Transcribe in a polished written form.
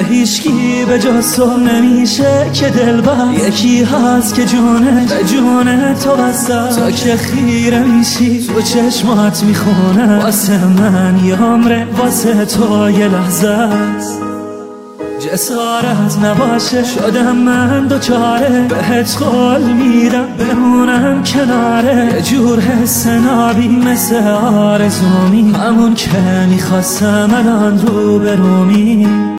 هیچکی به جز تو نمیشه که دلبر یکی هست که جونه به جونه تو بسته تا که خیره میشی تو چشمات میخونه واسه من یه عمره واسه تو یه لحظه است جسارت نباشه شدم من دوچاره بهت قول میدم بمونم کناره یه جور حس نابی مثل آرزومی همون که میخواستم الان رو برومی